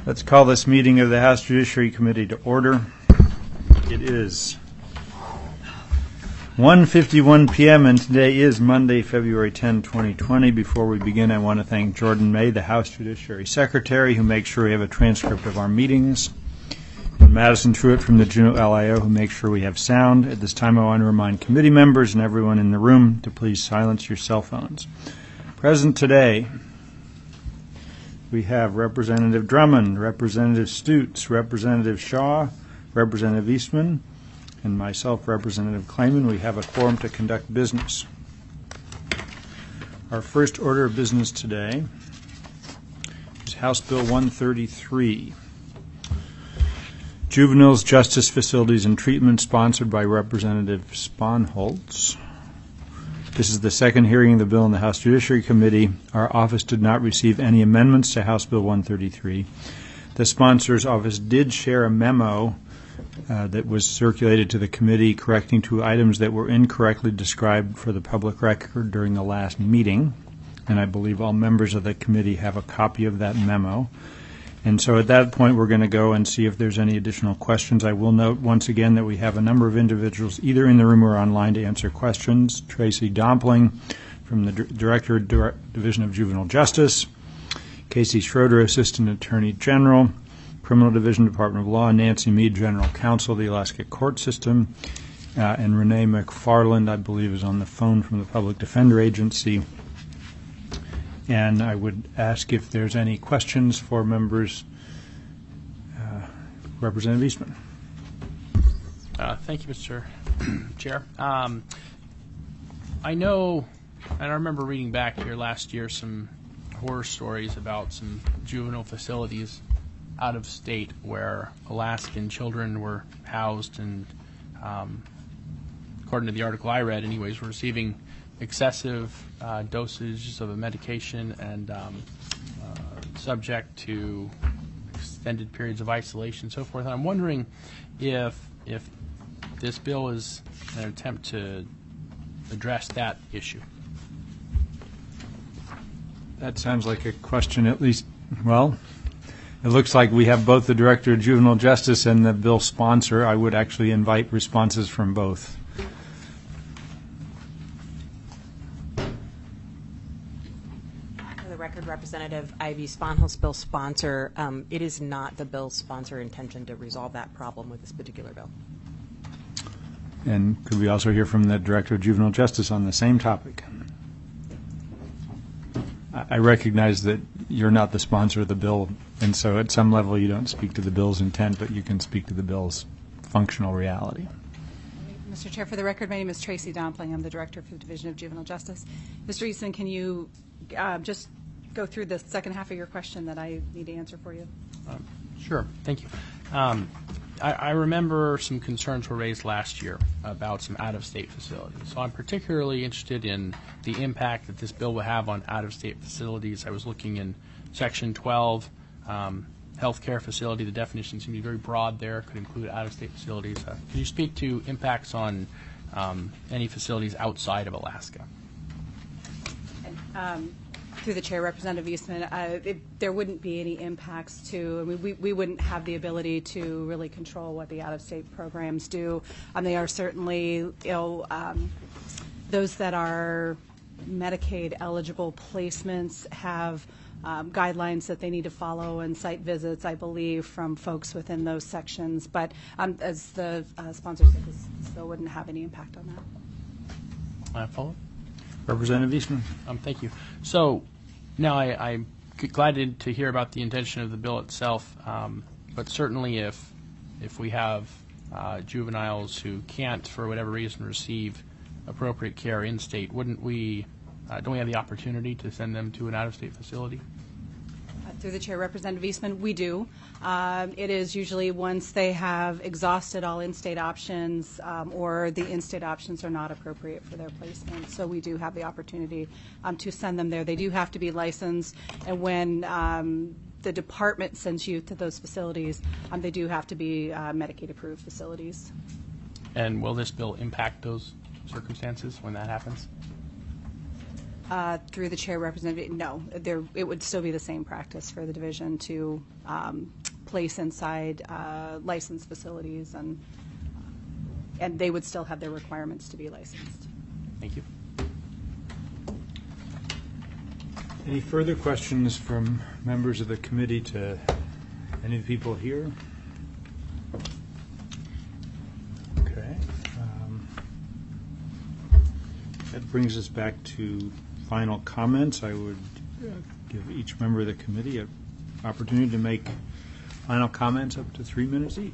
Let's call this meeting of the House Judiciary Committee to order. It is 1:51 p.m. and today is Monday, February 10, 2020. Before we begin, I want to thank Jordan May, the House Judiciary Secretary, who makes sure we have a transcript of our meetings, and Madison Truitt from the Juneau LIO, who makes sure we have sound. At this time, I want to remind committee members and everyone in the room to please silence your cell phones. Present today, we have Representative Drummond, Representative Stutes, Representative Shaw, Representative Eastman, and myself, Representative Kleiman. We have a quorum to conduct business. Our first order of business today is House Bill 133, Juveniles Justice Facilities and Treatment, sponsored by Representative Sponholz. This is the second hearing of the bill in the House Judiciary Committee. Our office did not receive any amendments to House Bill 133. The sponsor's office did share a memo that was circulated to the committee correcting two items that were incorrectly described for the public record during the last meeting, and I believe all members of the committee have a copy of that memo. And so at that point, we're going to go and see if there's any additional questions. I will note once again that we have a number of individuals either in the room or online to answer questions. Tracy Dompling from the Director, Division of Juvenile Justice, Casey Schroeder, Assistant Attorney General, Criminal Division, Department of Law, Nancy Mead, General Counsel of the Alaska Court System, and Renee McFarland, I believe, is on the phone from the Public Defender Agency. And I would ask if there's any questions for members. Representative Eastman. Thank you, Mr. Chair. I know, and I remember reading back here last year some horror stories about some juvenile facilities out of state where Alaskan children were housed and, according to the article I read anyways, were receiving excessive dosages of a medication and subject to extended periods of isolation and so forth. And I'm wondering if this bill is an attempt to address that issue. That sounds like a question, at least, well, it looks like we have both the Director of Juvenile Justice and the bill sponsor. I would actually invite responses from both. Representative Ivy Sponholz, bill sponsor. It is not the bill sponsor intention to resolve that problem with this particular bill. And could we also hear from the Director of Juvenile Justice on the same topic? I recognize that you're not the sponsor of the bill, and so at some level you don't speak to the bill's intent, but you can speak to the bill's functional reality. Mr. Chair, for the record, my name is Tracy Dompling. I'm the Director for the Division of Juvenile Justice. Mr. Eastman, can you just go through the second half of your question that I need to answer for you? Sure. Thank you. I remember some concerns were raised last year about some out-of-state facilities. So I'm particularly interested in the impact that this bill will have on out-of-state facilities. I was looking in Section 12, healthcare facility. The definition seems to be very broad there. Could include out-of-state facilities. Can you speak to impacts on any facilities outside of Alaska? Through the chair, Representative Eastman, there wouldn't be any impacts to, I mean, we wouldn't have the ability to really control what the out-of-state programs do. They are certainly, those that are Medicaid eligible placements have guidelines that they need to follow and site visits, I believe, from folks within those sections. But as the sponsor said, this bill wouldn't have any impact on that. Follow? Representative Eastman. Thank you. So now I'm glad to hear about the intention of the bill itself, but certainly if we have juveniles who can't, for whatever reason, receive appropriate care in-state, don't we have the opportunity to send them to an out-of-state facility? Through the chair, Representative Eastman, we do. It is usually once they have exhausted all in-state options or the in-state options are not appropriate for their placement. So we do have the opportunity to send them there. They do have to be licensed, and when the department sends youth to those facilities, they do have to be Medicaid-approved facilities. And will this bill impact those circumstances when that happens? Through the chair representative, no, it would still be the same practice for the division to place inside licensed facilities, and they would still have their requirements to be licensed. Thank you. Any further questions from members of the committee to any of the people here? Okay. That brings us back to final comments. I would give each member of the committee an opportunity to make final comments up to 3 minutes each.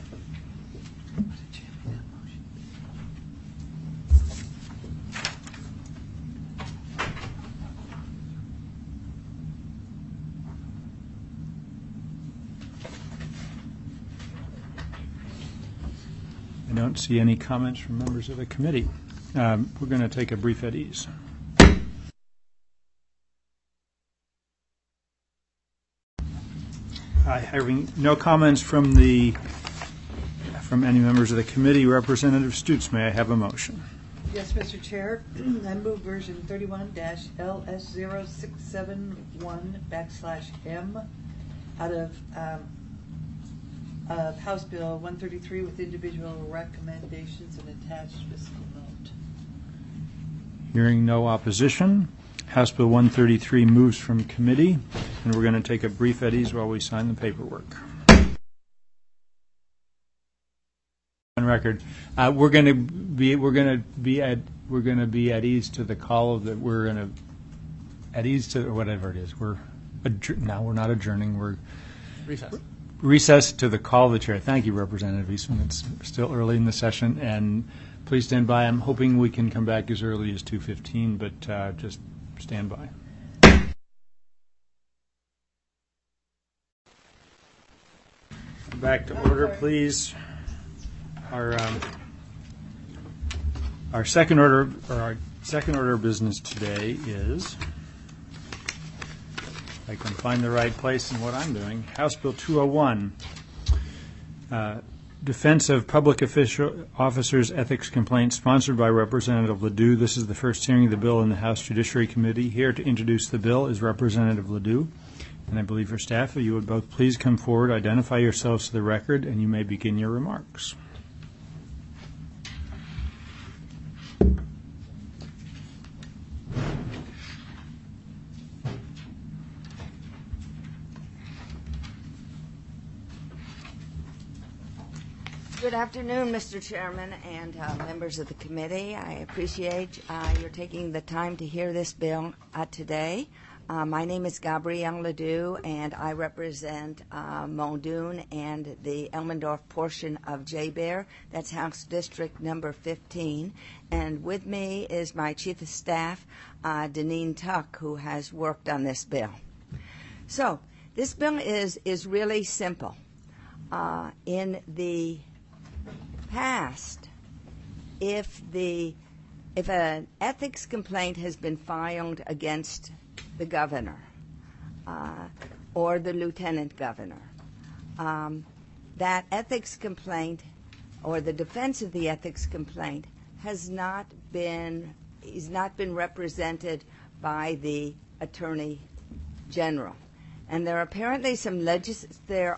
I don't see any comments from members of the committee. We're going to take a brief at ease. Having no comments from any members of the committee, Representative Stutes, may I have a motion? Yes, Mr. Chair. I move version 31-LS0671/M out of House Bill 133 with individual recommendations and attached fiscal note. Hearing no opposition, House Bill 133 moves from committee, and we're going to take a brief at ease while we sign the paperwork. On record, we're going to be at ease to the call of at ease to whatever it is. We're not adjourning. We're recess to the call of the chair. Thank you, Representative Eastman. It's still early in the session, and please stand by. I'm hoping we can come back as early as 2:15, but just stand by. Back to order, please. Our second order of business today is, if I can find the right place in what I'm doing, House Bill 201, Defense of Public Officers Ethics Complaint, sponsored by Representative Ledoux. This is the first hearing of the bill in the House Judiciary Committee. Here to introduce the bill is Representative Ledoux, and I believe her staff, if you would both please come forward, identify yourselves to the record, and you may begin your remarks. Good afternoon, Mr. Chairman and members of the committee. I appreciate your taking the time to hear this bill today. My name is Gabrielle Ledoux, and I represent Muldoon and the Elmendorf portion of J-Bear. That's House District number 15. And with me is my Chief of Staff, Deneen Tuck, who has worked on this bill. So this bill is really simple. In the past, if an ethics complaint has been filed against the governor or the lieutenant governor, that ethics complaint or the defense of the ethics complaint is not been represented by the Attorney General. And there are apparently some there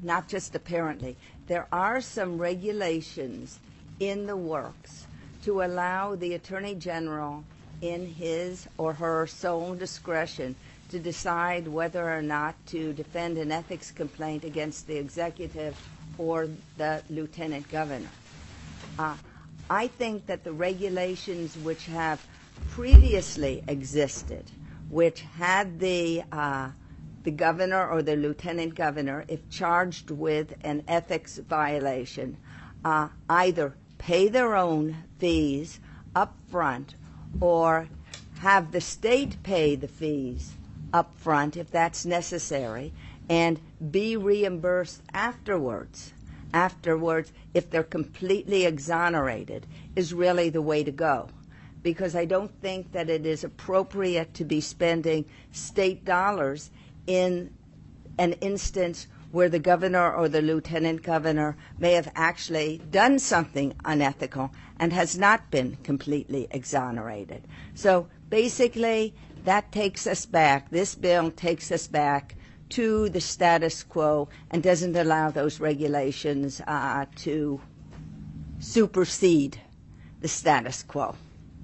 are some regulations in the works to allow the Attorney General, in his or her sole discretion, to decide whether or not to defend an ethics complaint against the executive or the lieutenant governor. I think that the regulations which have previously existed, which had the governor or the lieutenant governor, if charged with an ethics violation, either pay their own fees up front or have the state pay the fees up front if that's necessary, and be reimbursed afterwards if they're completely exonerated, is really the way to go. Because I don't think that it is appropriate to be spending state dollars in an instance where the governor or the lieutenant governor may have actually done something unethical and has not been completely exonerated. So basically, that takes us back, this bill takes us back to the status quo and doesn't allow those regulations to supersede the status quo.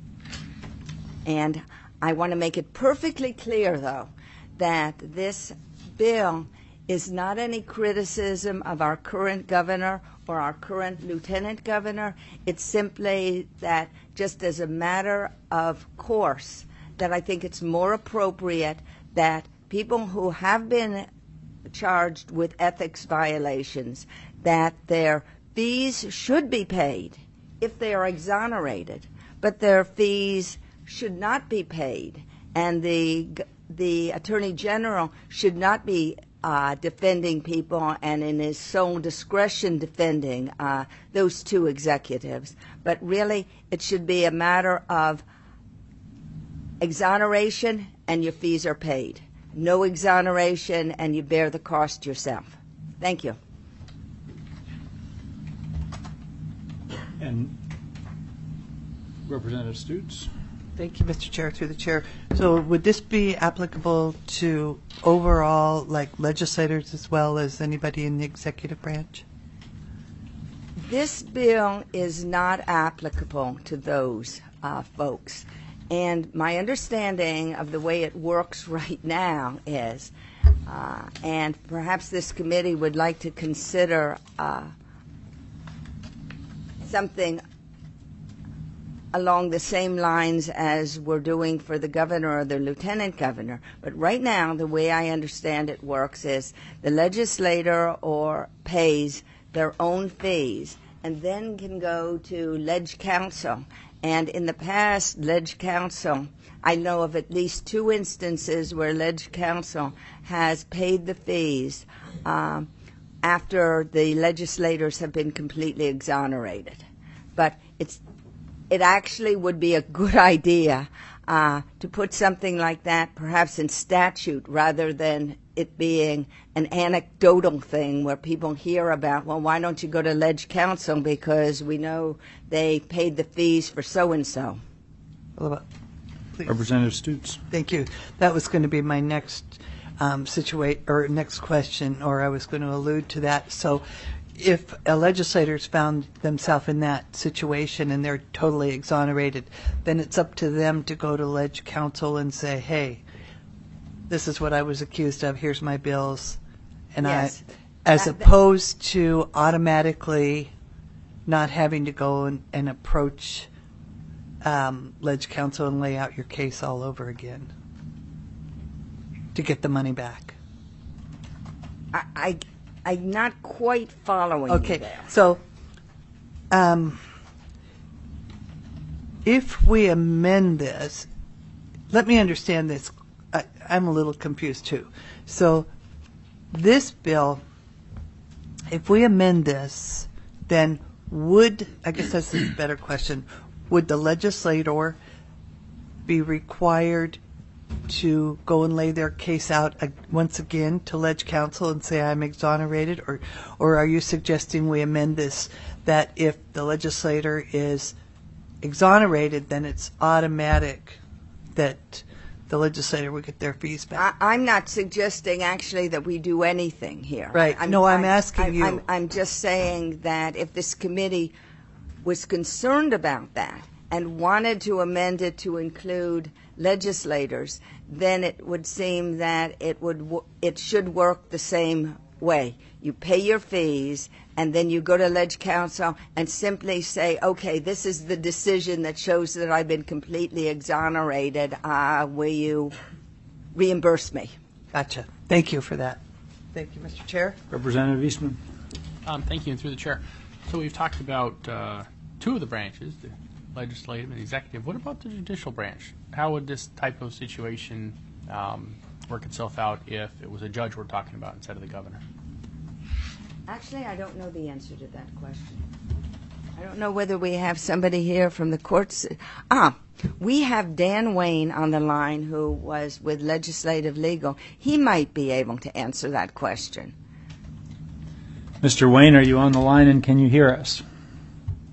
And I want to make it perfectly clear, though, that this bill is not any criticism of our current governor or our current lieutenant governor. It's simply that, just as a matter of course, that I think it's more appropriate that people who have been charged with ethics violations, that their fees should be paid if they are exonerated, but their fees should not be paid, and the Attorney General should not be defending people and in his sole discretion defending those two executives. But really, it should be a matter of exoneration and your fees are paid. No exoneration and you bear the cost yourself. Thank you. And Representative Stutes? Thank you, Mr. Chair, through the chair. So would this be applicable to overall, like legislators as well as anybody in the executive branch? This bill is not applicable to those folks. And my understanding of the way it works right now is, and perhaps this committee would like to consider something along the same lines as we're doing for the governor or the lieutenant governor. But right now, the way I understand it works is the legislator pays their own fees and then can go to Leg Council. And in the past, Leg Council, I know of at least 2 instances where Leg Council has paid the fees after the legislators have been completely exonerated. But it actually would be a good idea to put something like that perhaps in statute rather than it being an anecdotal thing where people hear about, well, why don't you go to Leg Council because we know they paid the fees for so-and-so. Please. Representative Stutes. Thank you. That was going to be my next next question, or I was going to allude to that. So if a legislator's found themselves in that situation and they're totally exonerated, then it's up to them to go to Leg Council and say, hey, this is what I was accused of, here's my bills. And Yes. as opposed to automatically not having to go and approach Leg Council and lay out your case all over again to get the money back. I'm not quite following you there. So if we amend this, let me understand this. I'm a little confused too. So this bill, if we amend this, then I guess that's a better question, would the legislator be required to go and lay their case out once again to Leg Council and say I'm exonerated, or are you suggesting we amend this that if the legislator is exonerated, then it's automatic that the legislator would get their fees back? I'm not suggesting actually that we do anything here. Right. I'm asking you. I'm just saying that if this committee was concerned about that and wanted to amend it to include legislators, then it would seem that it should work the same way. You pay your fees, and then you go to Leg Council and simply say, okay, this is the decision that shows that I've been completely exonerated. Will you reimburse me? Gotcha. Thank you for that. Thank you, Mr. Chair. Representative Eastman. Thank you, and through the chair. So we've talked about 2 of the branches, the legislative and executive. What about the judicial branch? How would this type of situation work itself out if it was a judge we're talking about instead of the governor? Actually, I don't know the answer to that question. I don't know whether we have somebody here from the courts. We have Dan Wayne on the line who was with Legislative Legal. He might be able to answer that question. Mr. Wayne, are you on the line and can you hear us?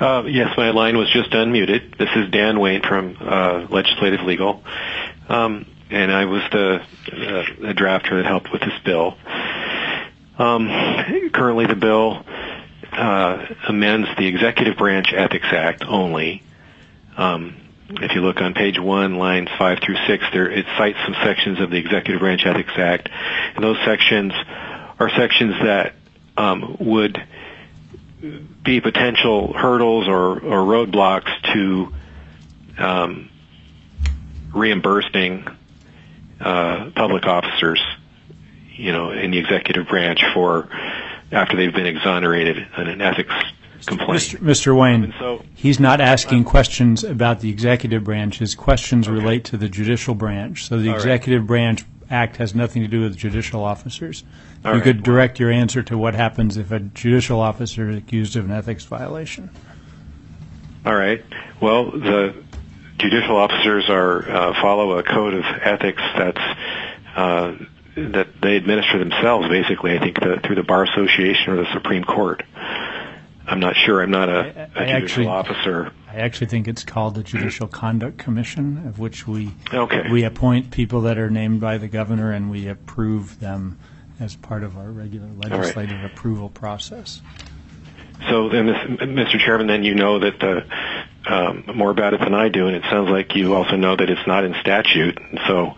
Yes, my line was just unmuted. This is Dan Wayne from Legislative Legal, and I was the drafter that helped with this bill. Currently, the bill amends the Executive Branch Ethics Act only. If you look on page 1, lines 5 through 6, it cites some sections of the Executive Branch Ethics Act, and those sections are sections that would be potential hurdles or roadblocks to reimbursing public officers, in the executive branch for after they've been exonerated in an ethics complaint. Mr. Wayne, And so, he's not asking questions about the executive branch. His questions relate to the judicial branch. So the All right. Executive Branch Act has nothing to do with judicial officers. All You right. could direct your answer to what happens if a judicial officer is accused of an ethics violation. all right. Well, the judicial officers follow a code of ethics that they administer themselves, basically, I think, through the Bar Association or the Supreme Court. I'm not sure. I'm not a judicial officer. I actually think it's called the Judicial Conduct Commission, of which we Okay. appoint people that are named by the governor, and we approve them as part of our regular legislative approval process. So then, Mr. Chairman, then you know that more about it than I do, and it sounds like you also know that it's not in statute. So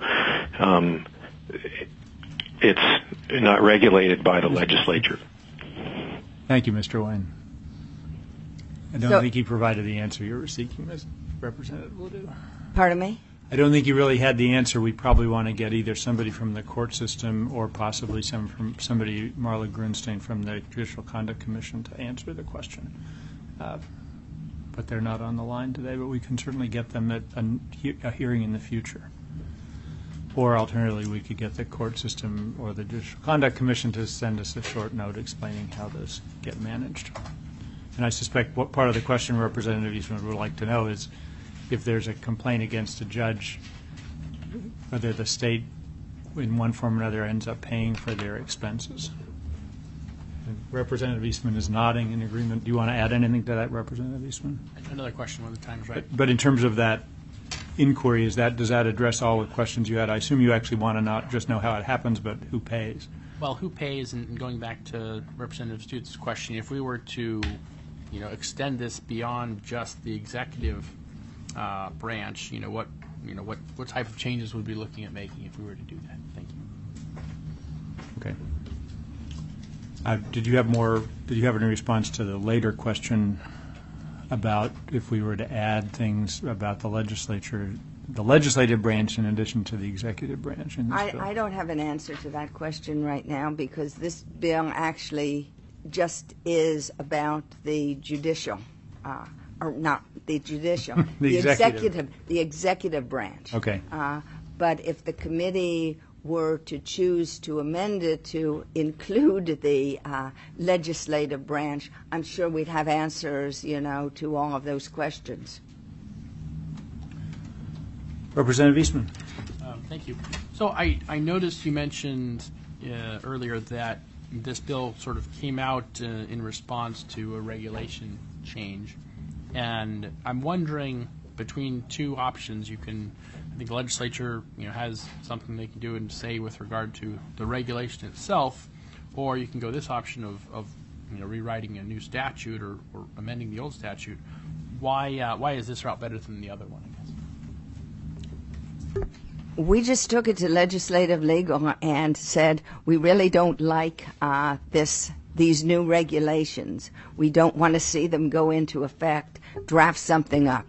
it's not regulated by the legislature. Thank you, Mr. Wayne. I don't So- think he provided the answer you were seeking, Ms. Representative Ledoux. Pardon me? I don't think you really had the answer. We probably want to get either somebody from the court system or possibly somebody, Marla Grunstein, from the Judicial Conduct Commission to answer the question. But they're not on the line today, but we can certainly get them at a hearing in the future. Or alternatively, we could get the court system or the Judicial Conduct Commission to send us a short note explaining how those get managed. And I suspect what part of the question Representative Eastman would like to know is if there's a complaint against a judge, whether the state, in one form or another, ends up paying for their expenses. And Representative Eastman is nodding in agreement. Do you want to add anything to that, Representative Eastman? Another question when the time's right. But in terms of that inquiry, does that address all the questions you had? I assume you actually want to not just know how it happens, but who pays. Well, who pays, and going back to Representative Stutz's question, if we were to, extend this beyond just the executive branch, what type of changes would we be looking at making if we were to do that? Thank you. Okay. Did you have any response to the later question about if we were to add things about the legislative branch in addition to the executive branch in this bill? I don't have an answer to that question right now because this bill actually just is about the judicial, or not the judicial, The executive. the executive branch. Okay. But if the committee were to choose to amend it to include the legislative branch, I'm sure we'd have answers, to all of those questions. Representative Eastman. Thank you. So I noticed you mentioned earlier that this bill sort of came out in response to a regulation change. And I'm wondering, between two options, I think the legislature has something they can do and say with regard to the regulation itself, or you can go this option of rewriting a new statute or amending the old statute. Why is this route better than the other one, I guess? We just took it to legislative legal and said we really don't like these new regulations. We don't want to see them go into effect. Draft something up.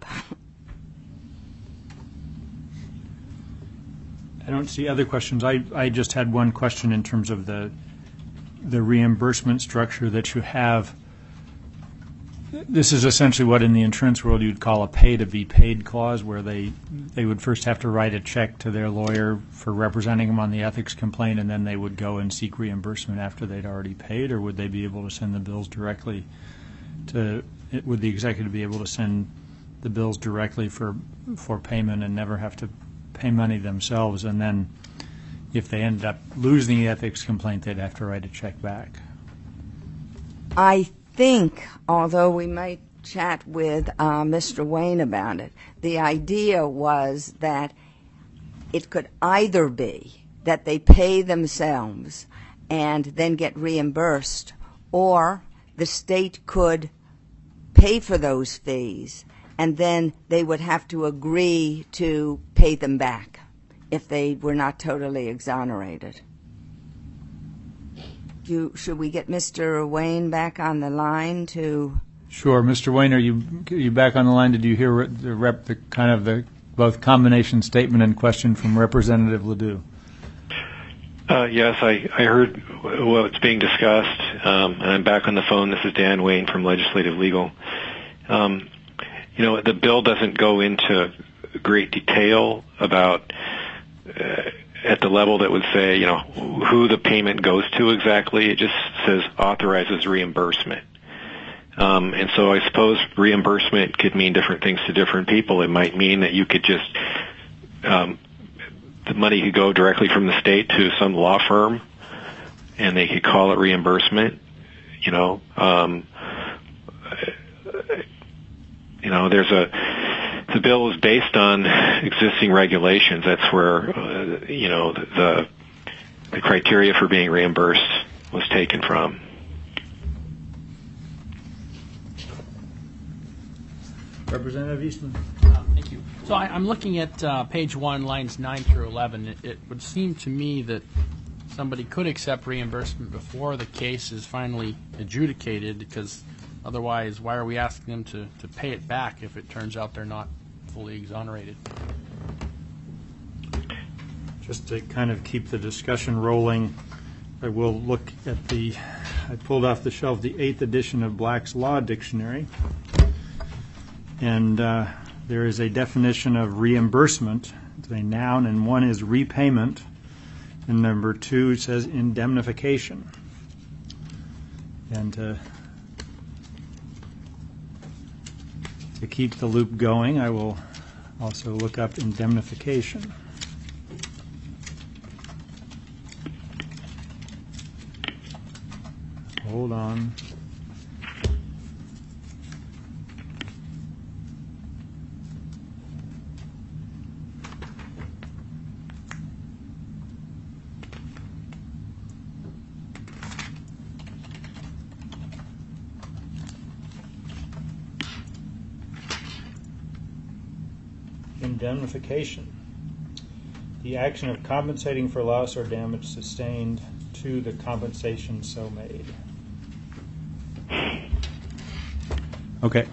I don't see other questions. I just had one question in terms of the reimbursement structure that you have. This is essentially what in the insurance world you'd call a pay-to-be-paid clause, where they would first have to write a check to their lawyer for representing them on the ethics complaint, and then they would go and seek reimbursement after they'd already paid, or would they be able to send the bills directly would the executive be able to send the bills directly for payment and never have to pay money themselves, and then if they ended up losing the ethics complaint, they'd have to write a check back? I think, although we might chat with Mr. Wayne about it. The idea was that it could either be that they pay themselves and then get reimbursed, or the state could pay for those fees and then they would have to agree to pay them back if they were not totally exonerated. Should we get Mr. Wayne back on the line to... Sure. Mr. Wayne, are you back on the line? Did you hear the both combination statement and question from Representative Ledoux? Yes, I heard what's being discussed, and I'm back on the phone. This is Dan Wayne from Legislative Legal. The bill doesn't go into great detail about at the level that would say, who the payment goes to exactly. It just says authorizes reimbursement. And so I suppose reimbursement could mean different things to different people. It might mean that you could just, the money could go directly from the state to some law firm, and they could call it reimbursement. The bill is based on existing regulations. That's where, the criteria for being reimbursed was taken from. Representative Eastman. Thank you. So I'm looking at page 1, lines 9 through 11. It would seem to me that somebody could accept reimbursement before the case is finally adjudicated, because otherwise, why are we asking them to pay it back if it turns out they're not fully exonerated? Just to kind of keep the discussion rolling, I will look at I pulled off the shelf the 8th edition of Black's Law Dictionary. And there is a definition of reimbursement. It's a noun, and one is repayment. And number 2 says indemnification. And to keep the loop going, I will also look up indemnification. Hold on. Indemnification. The action of compensating for loss or damage sustained to the compensation so made. Okay.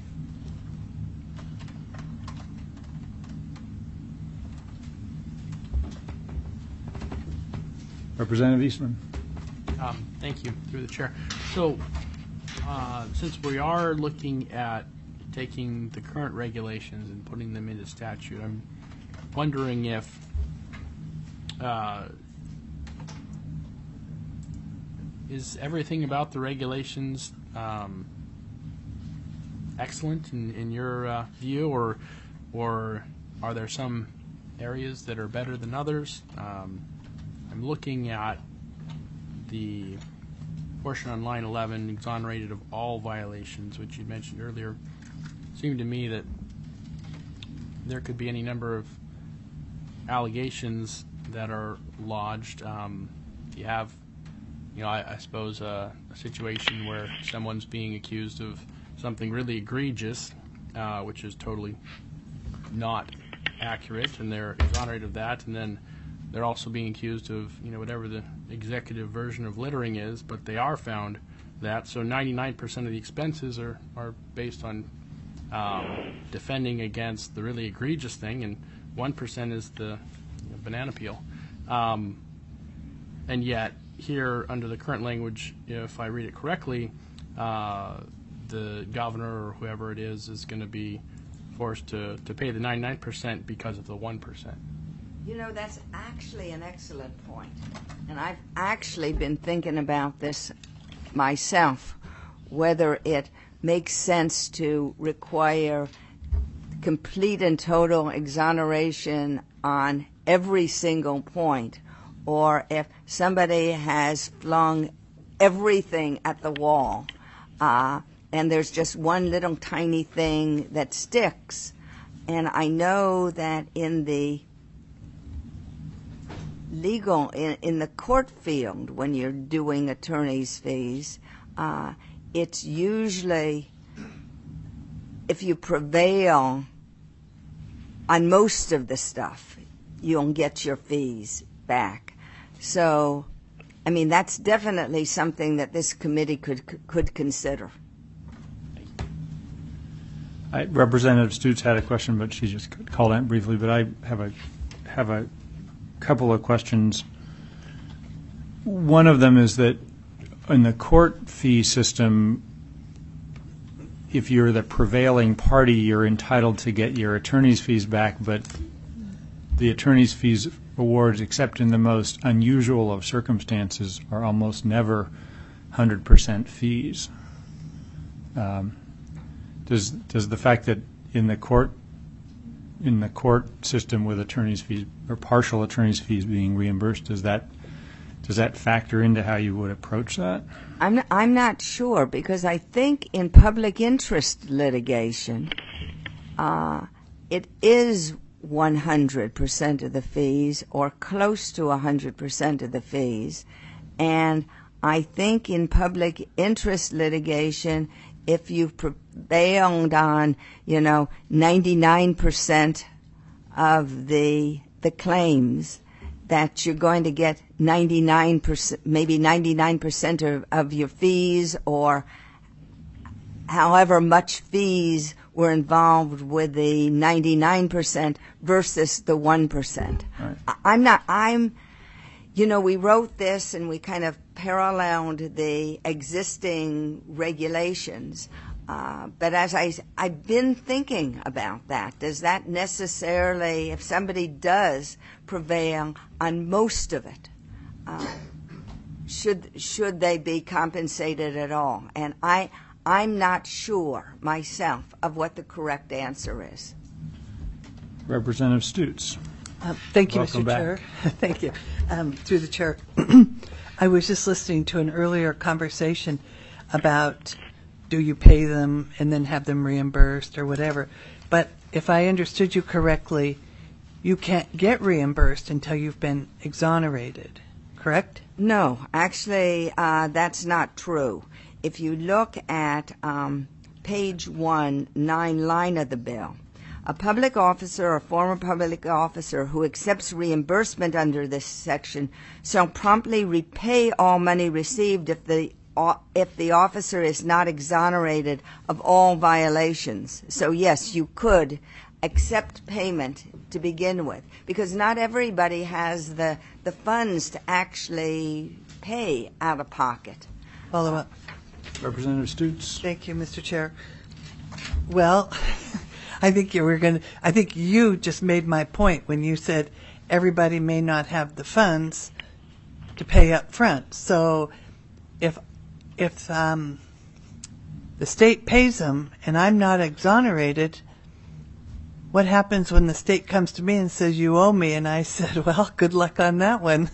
Representative Eastman. Thank you, through the chair. So, since we are looking at taking the current regulations and putting them into statute, I'm wondering if is everything about the regulations excellent in your view, or are there some areas that are better than others? I'm looking at the portion on line 11, exonerated of all violations, which you mentioned earlier. It seemed to me that there could be any number of allegations that are lodged. If you have, I suppose a situation where someone's being accused of something really egregious, which is totally not accurate, and they're exonerated of that, and then they're also being accused of, whatever the executive version of littering is, but they are found that. So 99% of the expenses are based on defending against the really egregious thing, and 1% is the banana peel. And yet, here, under the current language, if I read it correctly, the governor or whoever it is going to be forced to pay the 99% because of the 1%. That's actually an excellent point. And I've actually been thinking about this myself, whether it makes sense to require complete and total exoneration on every single point, or if somebody has flung everything at the wall and there's just one little tiny thing that sticks. And I know that in the legal, in the court field, when you're doing attorney's fees, it's usually, if you prevail on most of the stuff, you'll get your fees back. So, I mean, that's definitely something that this committee could consider. Representative Stutes had a question, but she just called out briefly. But I have a couple of questions. One of them is that in the court fee system, if you're the prevailing party, you're entitled to get your attorney's fees back, but the attorney's fees awards, except in the most unusual of circumstances, are almost never 100% fees. Does the fact that in the court system with attorney's fees or partial attorney's fees being reimbursed, does that factor into how you would approach that? I'm not sure, because I think in public interest litigation, it is 100% of the fees or close to 100% of the fees. And I think in public interest litigation, if you've prevailed on, 99% of the claims, that you're going to get 99%, maybe 99% of your fees, or however much fees were involved with the 99% versus the 1%. Right. We wrote this and we kind of paralleled the existing regulations. But as I've been thinking about that, does that necessarily, if somebody does prevail on most of it, should they be compensated at all? And I'm not sure myself of what the correct answer is. Representative Stutes. Thank you, Welcome Mr. back. Chair. Thank you. Through the chair, I was just listening to an earlier conversation about do you pay them and then have them reimbursed or whatever. But if I understood you correctly, you can't get reimbursed until you've been exonerated, correct? No, actually, that's not true. If you look at page 1, 9 line of the bill, a public officer or former public officer who accepts reimbursement under this section shall promptly repay all money received if the officer is not exonerated of all violations. So yes, you could accept payment to begin with, because not everybody has the funds to actually pay out of pocket. Follow up. Representative Stutes. Thank you, Mr. Chair. Well, I think you just made my point when you said everybody may not have the funds to pay up front. So if the state pays them and I'm not exonerated, what happens when the state comes to me and says you owe me? And I said, well, good luck on that one.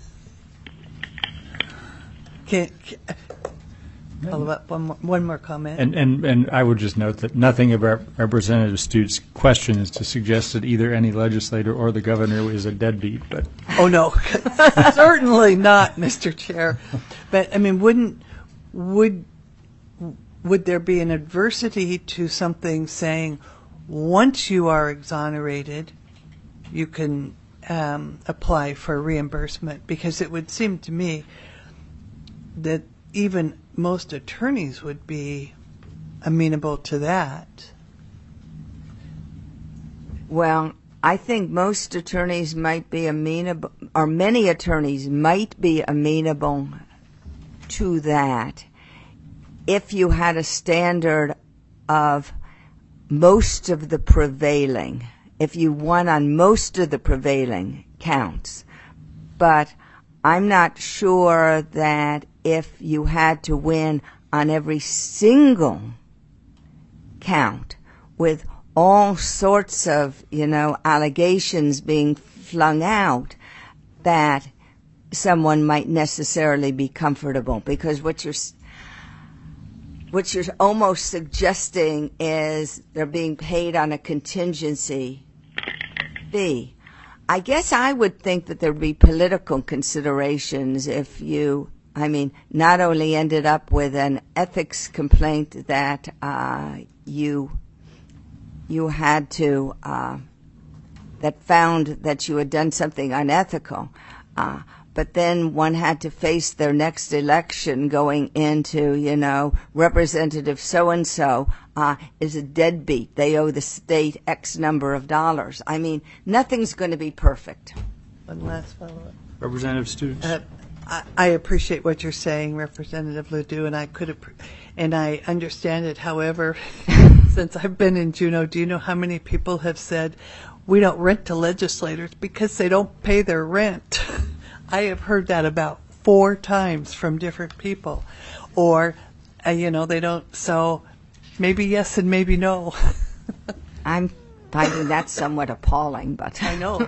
Follow up, one more comment. And I would just note that nothing about Representative Stutes' question is to suggest that either any legislator or the governor is a deadbeat. But oh no, certainly not, Mr. Chair. But I mean, would there be an adversity to something saying once you are exonerated, you can apply for reimbursement? Because it would seem to me that even most attorneys would be amenable to that. Well, I think most attorneys might be amenable, or many attorneys might be amenable to that if you had a standard of most of the prevailing, if you won on most of the prevailing counts. But I'm not sure that if you had to win on every single count with all sorts of, allegations being flung out, that someone might necessarily be comfortable. Because what you're almost suggesting is they're being paid on a contingency fee. I guess I would think that there'd be political considerations if you, not only ended up with an ethics complaint that you had to, that found that you had done something unethical, but then one had to face their next election going into, Representative so-and-so is a deadbeat. They owe the state X number of dollars. Nothing's going to be perfect. One last follow-up. Representative Stoops. I appreciate what you're saying, Representative Ledoux, and I understand it. However, since I've been in Juneau, do you know how many people have said, we don't rent to legislators because they don't pay their rent? I have heard that about 4 times from different people. Or, they don't, so maybe yes and maybe no. I'm finding that somewhat appalling, but. I know.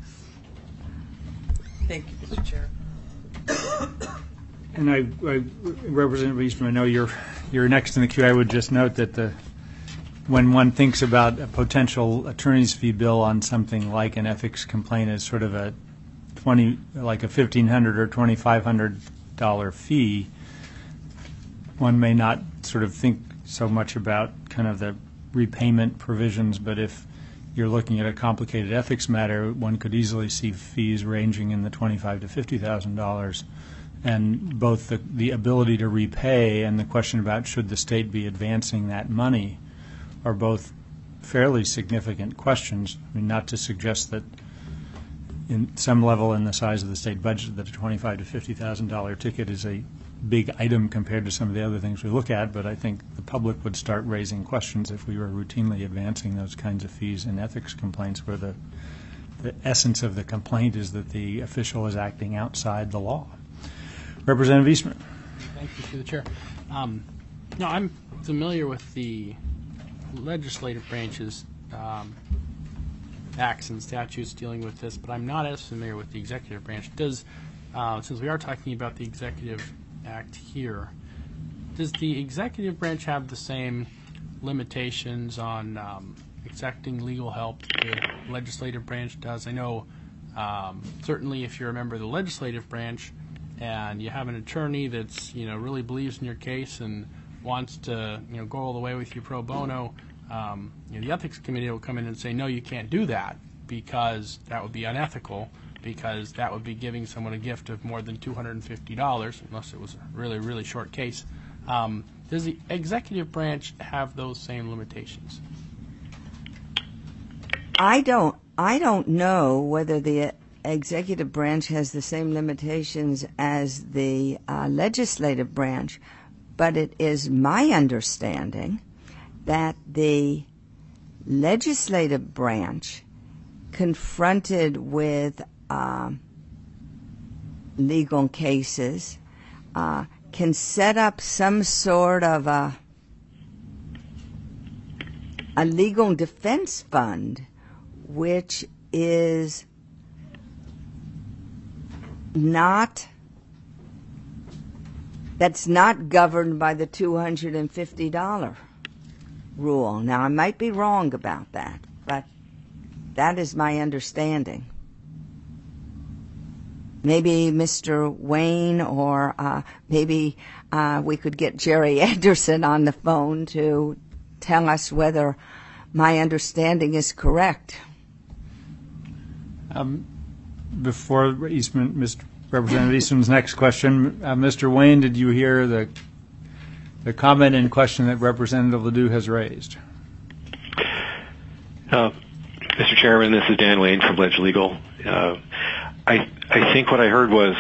Thank you, Mr. Chair. And I Representative Eastman, I know you're next in the queue. I would just note that when one thinks about a potential attorney's fee bill on something like an ethics complaint as sort of a $1,500 or $2,500 fee, one may not sort of think so much about kind of the repayment provisions, but if you're looking at a complicated ethics matter, one could easily see fees ranging in the $25,000 to $50,000, and both the ability to repay and the question about should the state be advancing that money are both fairly significant questions. Not to suggest that in some level in the size of the state budget that a $25,000 to $50,000 ticket is a big item compared to some of the other things we look at, but I think the public would start raising questions if we were routinely advancing those kinds of fees in ethics complaints where the essence of the complaint is that the official is acting outside the law. Representative Eastman. Thank you, through the chair. I'm familiar with the legislative branch's acts and statutes dealing with this, but I'm not as familiar with the executive branch. Since we are talking about the executive act here, does the executive branch have the same limitations on exacting legal help the legislative branch does? I know certainly if you're a member of the legislative branch and you have an attorney that's really believes in your case and wants to go all the way with you pro bono, the ethics committee will come in and say, no, you can't do that because that would be unethical, because that would be giving someone a gift of more than $250 unless it was a really, really short case. Does the executive branch have those same limitations? I don't know whether the executive branch has the same limitations as the legislative branch, but it is my understanding that the legislative branch, confronted with legal cases, can set up some sort of a legal defense fund, which is that's not governed by the $250 rule. Now, I might be wrong about that, but that is my understanding. Maybe Mr. Wayne or maybe we could get Jerry Anderson on the phone to tell us whether my understanding is correct. Before Representative Eastman's next question, Mr. Wayne, did you hear the comment and question that Representative Ledoux has raised? Mr. Chairman, this is Dan Wayne from Ledge Legal. I think what I heard was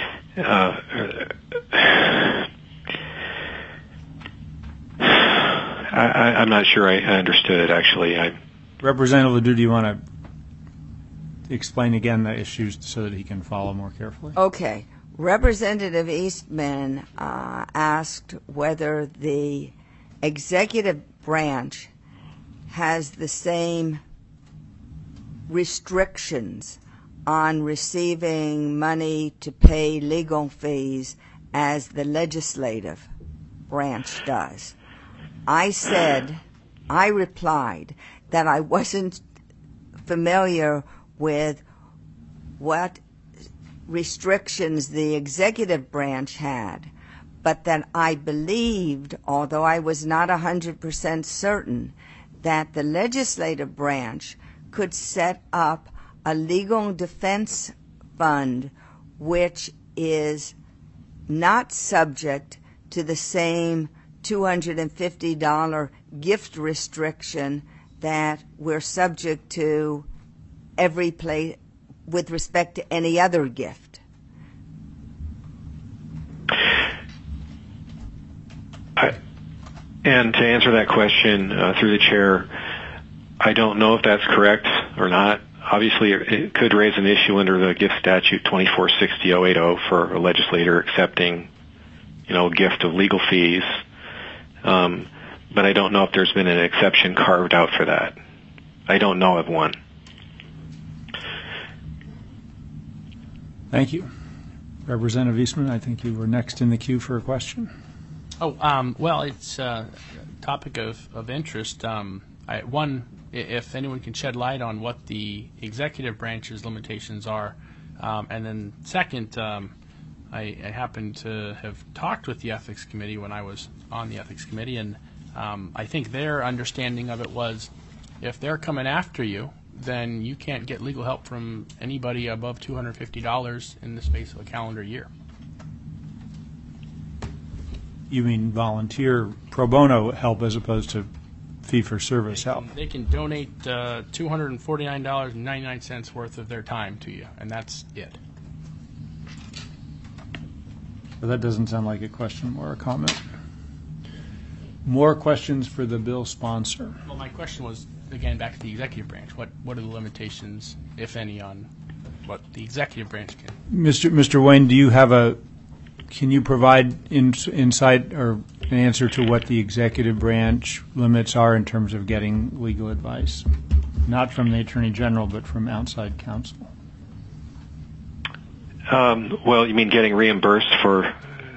I'm not sure I understood, actually. Representative Ledoux, do you want to explain again the issues so that he can follow more carefully? Okay. Representative Eastman asked whether the executive branch has the same restrictions on receiving money to pay legal fees as the legislative branch does. I replied that I wasn't familiar with what restrictions the executive branch had, but that I believed, although I was not 100% certain, that the legislative branch could set up a legal defense fund which is not subject to the same $250 gift restriction that we're subject to every place with respect to any other gift. And to answer that question through the chair, I don't know if that's correct or not. Obviously, it could raise an issue under the gift statute 2460-080 for a legislator accepting, a gift of legal fees. But I don't know if there's been an exception carved out for that. I don't know of one. Thank you. Representative Eastman, I think you were next in the queue for a question. Well, it's a topic of interest. If anyone can shed light on what the executive branch's limitations are. And then second, I happen to have talked with the Ethics Committee when I was on the Ethics Committee, and I think their understanding of it was if they're coming after you, then you can't get legal help from anybody above $250 in the space of a calendar year. You mean volunteer pro bono help as opposed to fee-for-service help? They can donate $249.99 worth of their time to you, and that's it. Well, that doesn't sound like a question or a comment. More questions for the bill sponsor? Well, my question was, again, back to the executive branch. What are the limitations, if any, on what the executive branch can? Mr. Wayne, do you have can you provide insight or an answer to what the executive branch limits are in terms of getting legal advice? Not from the Attorney General, but from outside counsel. Well, you mean getting reimbursed for...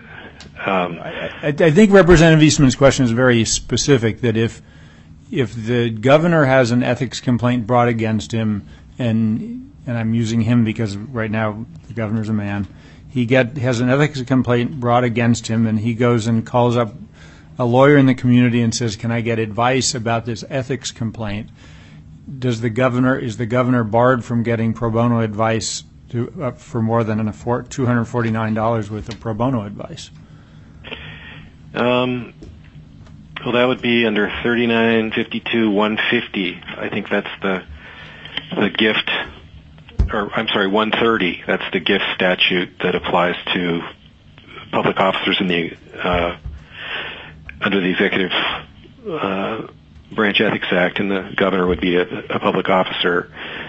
I think Representative Eastman's question is very specific, that if the governor has an ethics complaint brought against him, and I'm using him because right now the governor's a man, he has an ethics complaint brought against him, and he goes and calls up a lawyer in the community and says, can I get advice about this ethics complaint? Is the governor barred from getting pro bono advice for more than $249 worth of pro bono advice? Well, that would be under 3952-150. I think that's the gift, or I'm sorry, 130. That's the gift statute that applies to public officers in the under the Executive Branch Ethics Act, and the governor would be a public officer.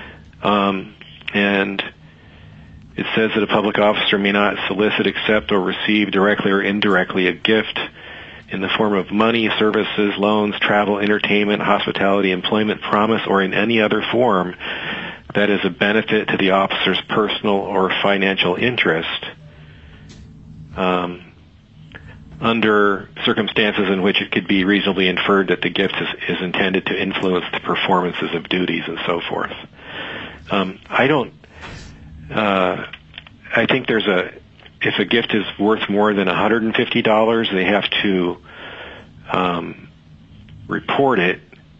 And it says that a public officer may not solicit, accept, or receive directly or indirectly a gift in the form of money, services, loans, travel, entertainment, hospitality, employment, promise, or in any other form that is a benefit to the officer's personal or financial interest, under circumstances in which it could be reasonably inferred that the gift is intended to influence the performances of duties and so forth. I think if a gift is worth more than $150, they have to report it,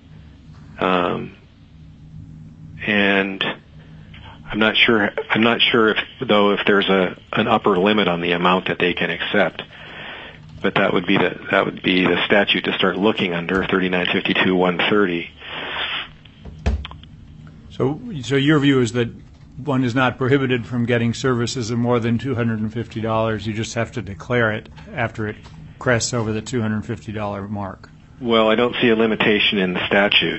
and I'm not sure if there's an upper limit on the amount that they can accept. But that would be the statute to start looking under, 3952-130. So your view is that one is not prohibited from getting services of more than $250. You just have to declare it after it crests over the $250 mark. Well, I don't see a limitation in the statute.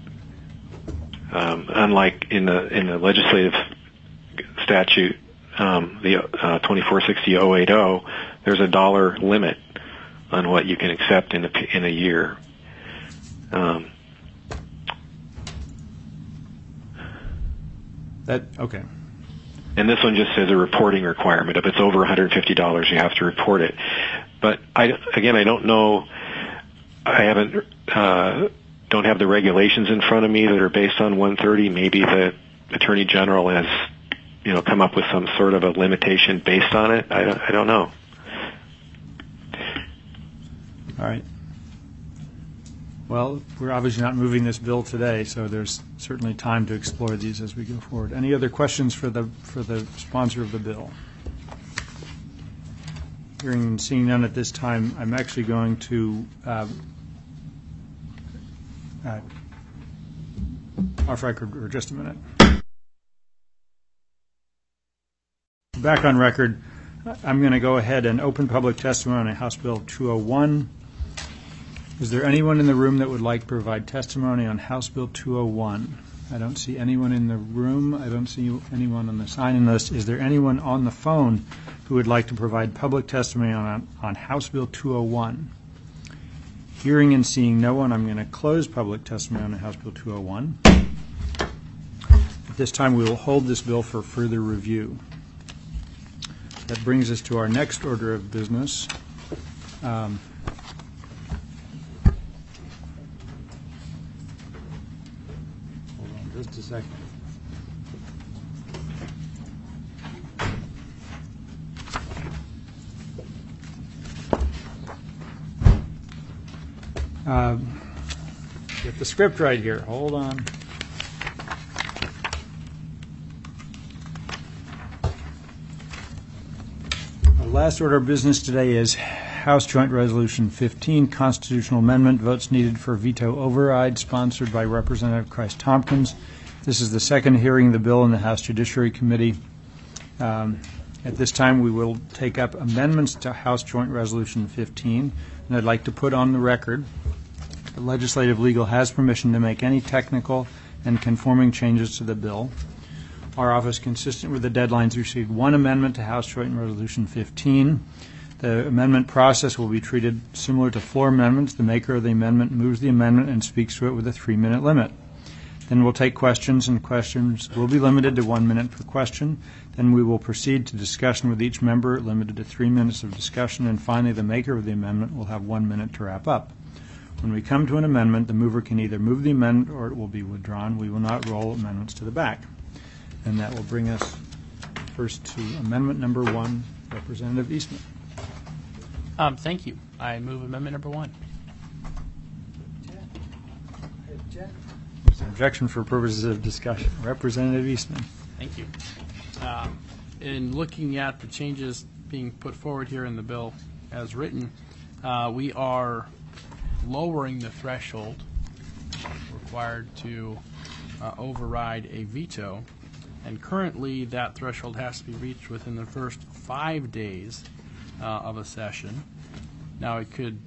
Unlike in the legislative statute, the 2460-080, there's a dollar limit on what you can accept in a year. Okay. And this one just says a reporting requirement. If it's over $150, you have to report it. But I don't know. I haven't don't have the regulations in front of me that are based on 130. Maybe the Attorney General has come up with some sort of a limitation based on it. I don't know. All right. Well, we're obviously not moving this bill today, so there's certainly time to explore these as we go forward. Any other questions for the sponsor of the bill? Hearing and seeing none at this time, I'm actually going to off record for just a minute. Back on record, I'm going to go ahead and open public testimony on House Bill 201. Is there anyone in the room that would like to provide testimony on House Bill 201? I don't see anyone in the room. I don't see anyone on the sign-in list. Is there anyone on the phone who would like to provide public testimony on House Bill 201? Hearing and seeing no one, I'm going to close public testimony on House Bill 201. At this time, we will hold this bill for further review. That brings us to our next order of business. Just a second. Get the script right here. Hold on. Our last order of business today is House Joint Resolution 15, Constitutional Amendment, votes needed for veto override, sponsored by Representative Christ Tompkins. This is the second hearing of the bill in the House Judiciary Committee. At this time, we will take up amendments to House Joint Resolution 15, and I'd like to put on the record that Legislative Legal has permission to make any technical and conforming changes to the bill. Our office, consistent with the deadlines, received one amendment to House Joint Resolution 15. The amendment process will be treated similar to floor amendments. The maker of the amendment moves the amendment and speaks to it with a 3-minute limit. Then we'll take questions, and questions will be limited to 1 minute per question. Then we will proceed to discussion with each member, limited to 3 minutes of discussion. And finally, the maker of the amendment will have 1 minute to wrap up. When we come to an amendment, the mover can either move the amendment or it will be withdrawn. We will not roll amendments to the back. And that will bring us first to amendment number 1, Representative Eastman. Thank you. I move amendment number 1. There's an objection for purposes of discussion. Representative Eastman. Thank you. In looking at the changes being put forward here in the bill as written, we are lowering the threshold required to override a veto, and currently that threshold has to be reached within the first 5 days of a session. Now it could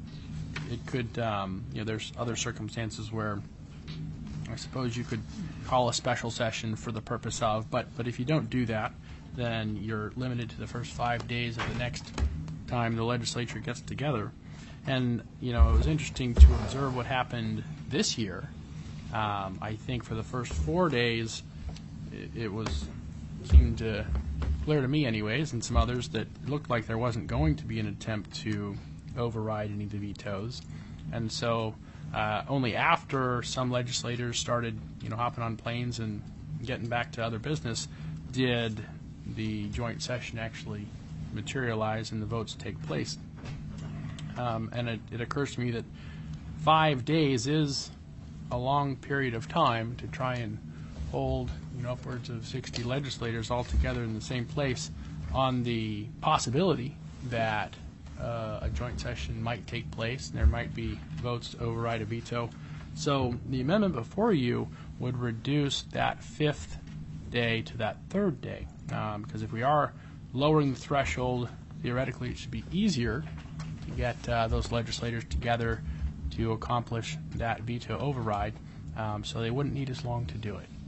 there's other circumstances where I suppose you could call a special session for the purpose of, but if you don't do that, then you're limited to the first 5 days of the next time the legislature gets together. And it was interesting to observe what happened this year. I think for the first 4 days, it seemed clear to me anyways, and some others, that it looked like there wasn't going to be an attempt to override any of the vetoes. And so only after some legislators started hopping on planes and getting back to other business did the joint session actually materialize and the votes take place. And it occurs to me that 5 days is a long period of time to try and hold upwards of 60 legislators all together in the same place on the possibility that a joint session might take place and there might be votes to override a veto. So the amendment before you would reduce that 5th day to that 3rd day, because if we are lowering the threshold, theoretically it should be easier to get those legislators together to accomplish that veto override, so they wouldn't need as long to do it.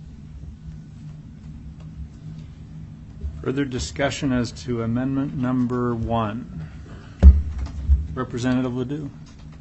Further discussion as to amendment number 1. Representative Ledoux.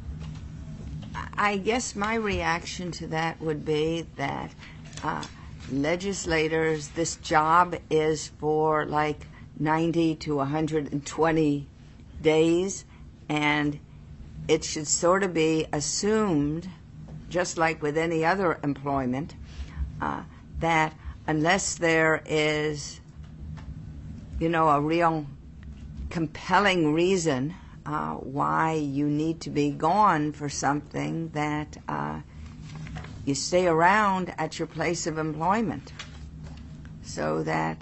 I guess my reaction to that would be that legislators, this job is for like 90 to 120 days, and it should sort of be assumed, just like with any other employment, that unless there is, a real compelling reason why you need to be gone for something, that you stay around at your place of employment. So that,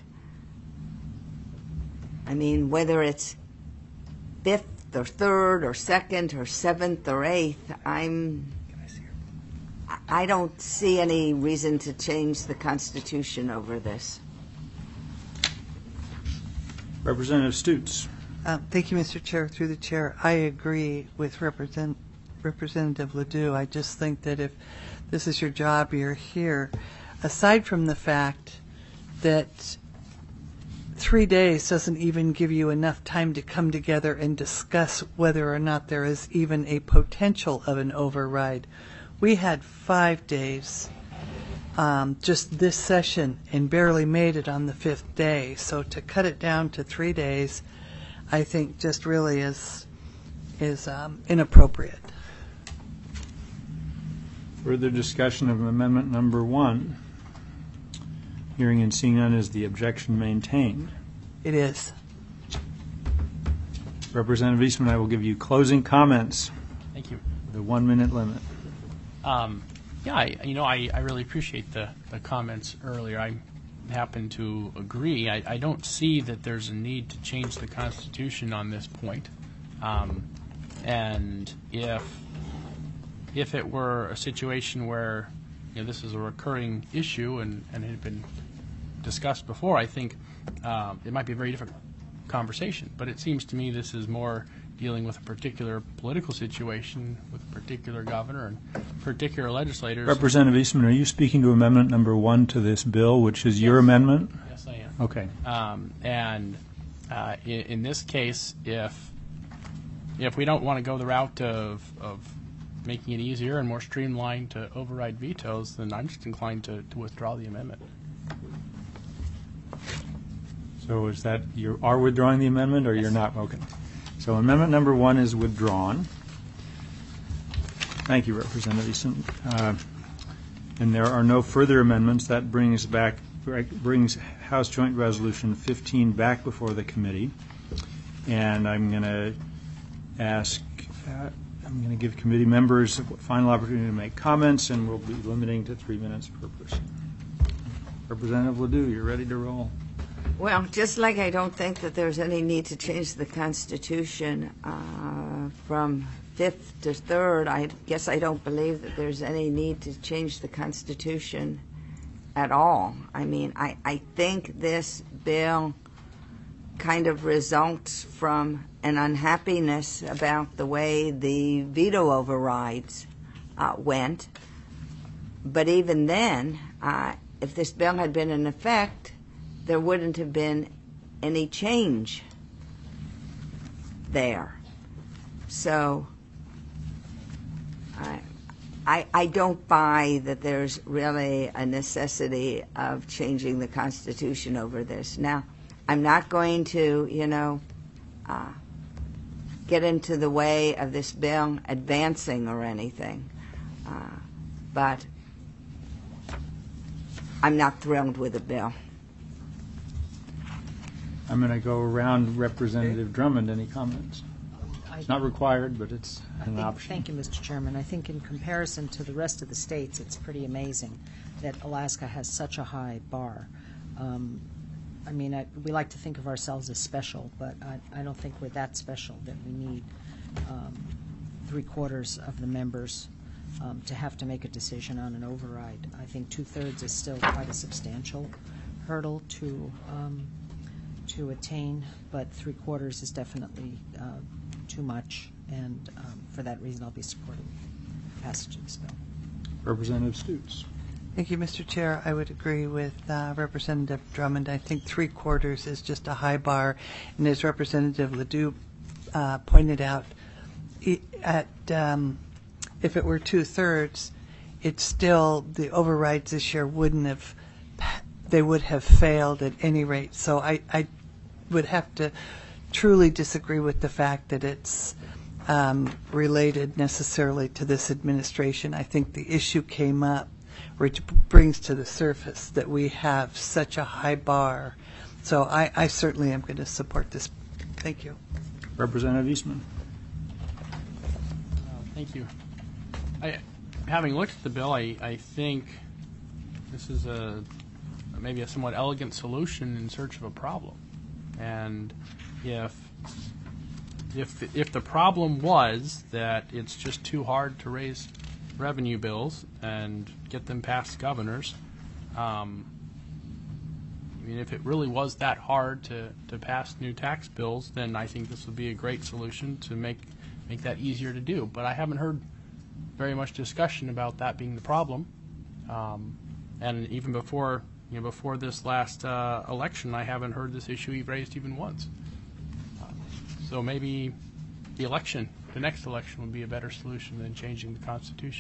whether it's 5th or 3rd or 2nd or 7th or 8th, I don't see any reason to change the Constitution over this. Representative Stutes. Thank you, Mr. Chair. Through the chair, I agree with Representative Ledoux. I just think that if this is your job, you're here. Aside from the fact that 3 days doesn't even give you enough time to come together and discuss whether or not there is even a potential of an override. We had 5 days just this session and barely made it on the 5th day. So to cut it down to 3 days, I think just really is inappropriate. Further discussion of amendment number 1. Hearing and seeing none, is the objection maintained? It is. Representative Eastman, I will give you closing comments. Thank you. The 1 minute limit. I really appreciate the comments earlier. I happen to agree. I don't see that there's a need to change the Constitution on this point. And if it were a situation where this is a recurring issue and it had been discussed before, I think it might be a very different conversation. But it seems to me this is more dealing with a particular political situation with a particular governor and particular legislators. Representative Eastman, are you speaking to amendment number 1 to this bill, which is your amendment? Yes, I am. Okay. In this case, if we don't want to go the route of making it easier and more streamlined to override vetoes, then I'm just inclined to withdraw the amendment. So is that you are withdrawing the amendment, or you're not? Okay. So amendment number 1 is withdrawn. Thank you, Representative Easton. And there are no further amendments. That brings House Joint Resolution 15 back before the committee. And I'm going to give committee members a final opportunity to make comments, and we'll be limiting to 3 minutes per person. Representative Ledoux, you're ready to roll. Well, just like I don't think that there's any need to change the Constitution from 5th to 3rd, I guess I don't believe that there's any need to change the Constitution at all. I think this bill kind of results from an unhappiness about the way the veto overrides went. But even then, if this bill had been in effect, there wouldn't have been any change there. So I don't buy that there's really a necessity of changing the Constitution over this. Now, I'm not going to, get into the way of this bill advancing or anything, but I'm not thrilled with the bill. I'm going to go around Representative Drummond. Any comments? It's not required, but it's an option. Thank you, Mr. Chairman. I think in comparison to the rest of the states, it's pretty amazing that Alaska has such a high bar. We like to think of ourselves as special, but I don't think we're that special that we need 3/4 of the members to have to make a decision on an override. I think 2/3 is still quite a substantial hurdle to attain, but 3/4 is definitely too much, and for that reason I'll be supporting passage of this bill. Representative Stutes. Thank you, Mr. Chair. I would agree with Representative Drummond. I think 3/4 is just a high bar, and as Representative Ledoux pointed out, if it were 2/3, it's still, the overrides this year would have failed at any rate. So I would have to truly disagree with the fact that it's related necessarily to this administration. I think the issue came up, which brings to the surface that we have such a high bar. So I certainly am going to support this. Thank you. Representative Eastman. Thank you. Having looked at the bill, I think this is maybe a somewhat elegant solution in search of a problem. And if the problem was that it's just too hard to raise revenue bills and get them past governors, I mean, if it really was that hard to pass new tax bills, then I think this would be a great solution to make that easier to do. But I haven't heard very much discussion about that being the problem. And even before this last election, I haven't heard this issue raised even once. So maybe the next election would be a better solution than changing the Constitution.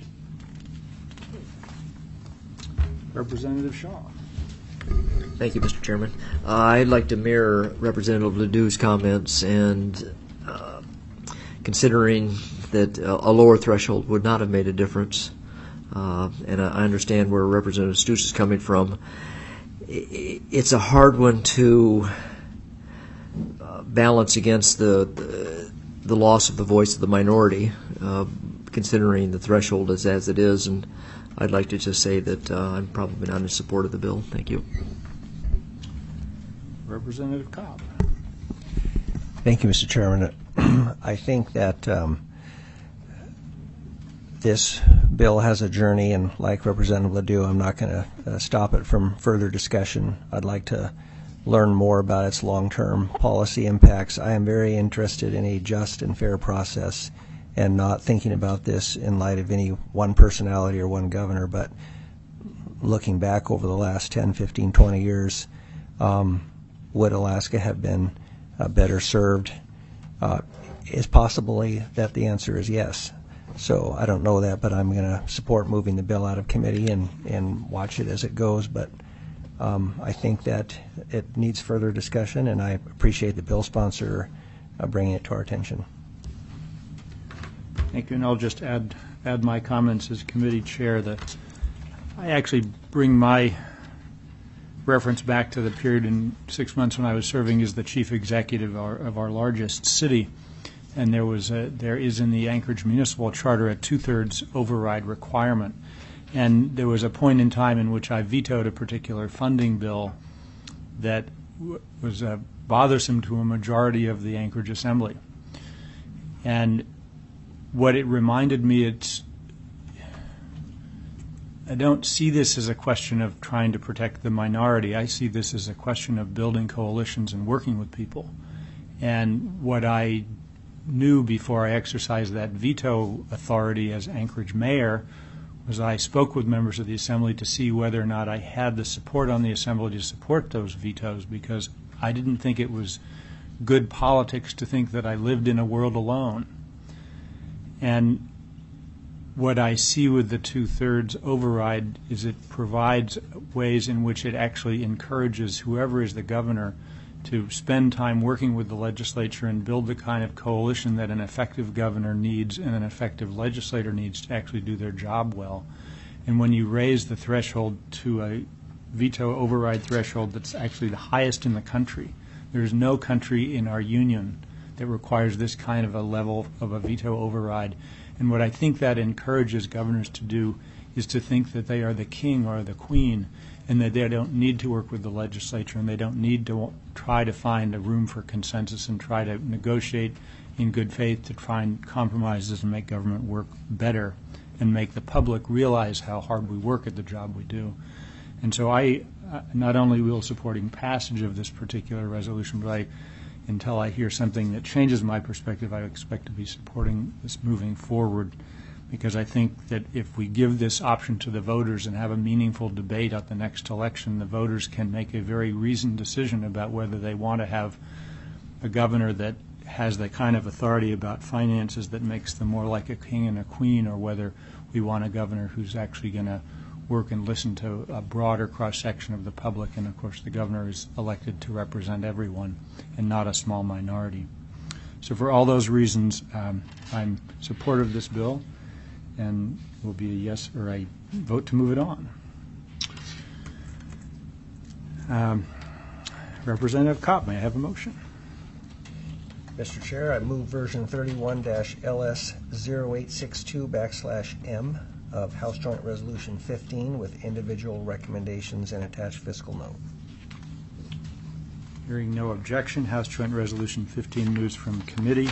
Representative Shaw. Thank you, Mr. Chairman. I'd like to mirror Representative Ledoux's comments, and considering that a lower threshold would not have made a difference, and I understand where Representative Stutes is coming from, it's a hard one to balance against the loss of the voice of the minority, considering the threshold as it is, and I'd like to just say that I'm probably not in support of the bill. Thank you. Representative Cobb. Thank you, Mr. Chairman. I think that this bill has a journey, and like Representative Ledoux, I'm not going to stop it from further discussion. I'd like to learn more about its long-term policy impacts. I am very interested in a just and fair process and not thinking about this in light of any one personality or one governor, but looking back over the last 10, 15, 20 years, would Alaska have been better served? It's possibly that the answer is yes. So I don't know that, but I'm going to support moving the bill out of committee and watch it as it goes. But I think that it needs further discussion, and I appreciate the bill sponsor bringing it to our attention. Thank you, and I'll just add my comments as committee chair that I actually bring my reference back to the period in 6 months when I was serving as the chief executive of our largest city, and there is in the Anchorage Municipal Charter a 2/3 override requirement, and there was a point in time in which I vetoed a particular funding bill that was bothersome to a majority of the Anchorage Assembly, and what it reminded me, I don't see this as a question of trying to protect the minority. I see this as a question of building coalitions and working with people. And what I knew before I exercised that veto authority as Anchorage mayor was I spoke with members of the Assembly to see whether or not I had the support on the Assembly to support those vetoes, because I didn't think it was good politics to think that I lived in a world alone. And what I see with the 2/3 override is it provides ways in which it actually encourages whoever is the governor to spend time working with the legislature and build the kind of coalition that an effective governor needs and an effective legislator needs to actually do their job well. And when you raise the threshold to a veto override threshold that's actually the highest in the country, there's no country in our union that requires this kind of a level of a veto override. And what I think that encourages governors to do is to think that they are the king or the queen, and that they don't need to work with the legislature, and they don't need to try to find a room for consensus and try to negotiate in good faith to try and compromises and make government work better and make the public realize how hard we work at the job we do. And so I not only will supporting passage of this particular resolution, but until I hear something that changes my perspective, I expect to be supporting this moving forward, because I think that if we give this option to the voters and have a meaningful debate at the next election, the voters can make a very reasoned decision about whether they want to have a governor that has the kind of authority about finances that makes them more like a king and a queen, or whether we want a governor who's actually going to work and listen to a broader cross-section of the public. And, of course, the governor is elected to represent everyone and not a small minority. So for all those reasons, I'm supportive of this bill and will be a yes or a vote to move it on. Representative Kopp, may I have a motion? Mr. Chair, I move version 31-LS0862/M of House Joint Resolution 15 with individual recommendations and attached fiscal note. Hearing no objection, House Joint Resolution 15 moves from committee.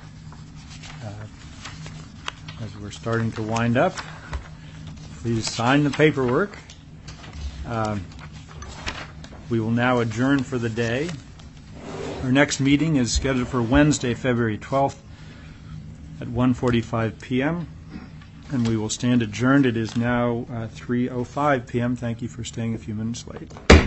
As we're starting to wind up, please sign the paperwork. We will now adjourn for the day. Our next meeting is scheduled for Wednesday, February 12th at 1:45 p.m. and we will stand adjourned. It is now 3:05 p.m. Thank you for staying a few minutes late.